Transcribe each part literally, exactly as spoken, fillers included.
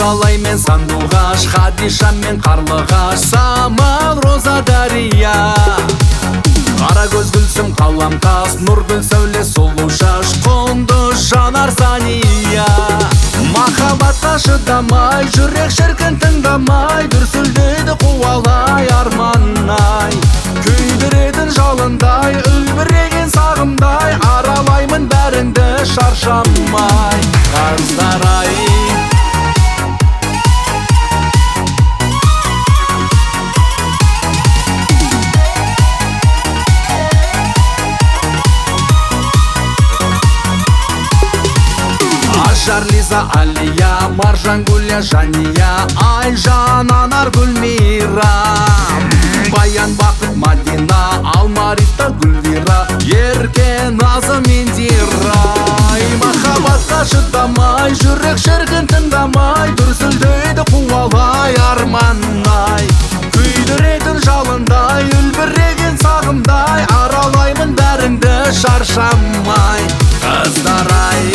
Құралай мен сандуғаш, Хадиша мен қарлығаш, Самал, Роза, Дария. Қара көз гүлсім қаламқас, нұр гүл сәуле сұлу шаш, құндыз жанар Сания. Махаббатқа шыдамай, жүрек шіркін тыңдамай, дүрсілдейді қуалай арманай. Күйдіретін жалындай, үлбіреген сағымдай, аралаймын бәріңді шаршамай. Қыздар-ай, Ажар, Лиза, Алия, Маржан, Гуля, Жания, Айжан, Анар, Гүлмира, Баян, Бақыт, Мадина, Алмарита, Гүлвира, Ерке, Назым, Индира. Махаббатқа шыдамай, жүрек шіркін тыңдамай, дүрсілдейді қуалай арманай. Күйдіретін жалындай, үлбіреген сағымдай, аралаймын бәріңді шаршамай. Қыздар-ай,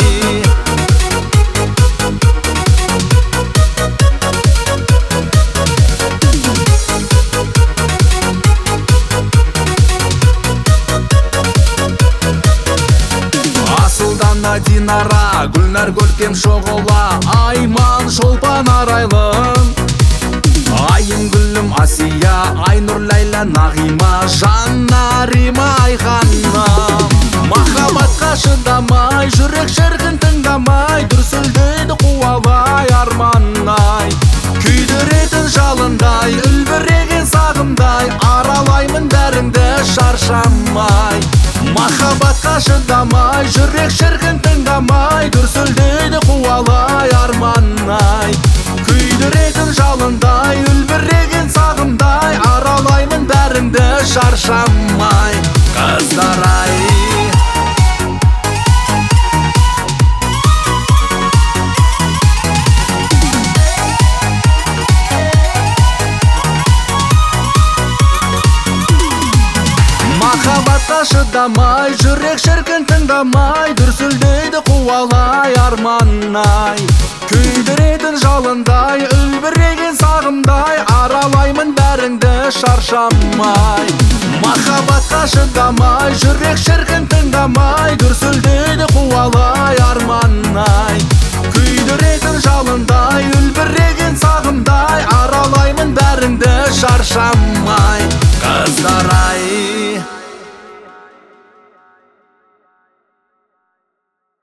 Динара, Гүлнар, Көркем, Шоғыла, Айман, Шолпан, Арайлым, Айым, Гүлім, Асия, Айнұр, Лайла, Нағима, Жанна, Рима, Айханым. Махаббатқа шыдамай, жүрек шіркін тыңдамай, дүрсілдейді қуалай арманай. Күйдіретін жалындай, үлбіреген сағымдай, аралаймын бәріңді шаршамай. Махаббатқа шыдамай, жүрек шіркін тыңдамай, дүрсілдейді қуалай арманай. Күйдіретін жалындай, үлбіреген сағымдай, аралаймын бәріңді шаршамай. Қыздар-ай, махаббатқа шыдамай, жүрек шіркін тыңдамай, дүрсілдейді қуалай арманай. Күйдіретін жалындай, үлбіреген сағымдай, аралаймын бәріңді шаршамай. Махаббатқа шыдамай, жүрек шіркін тыңдамай, дүрсілдейді қуалай арманай. Күйдіретін жалындай, үлбіреген сағымдай, аралаймын бәріңді шаршамай. Қыздар-ай,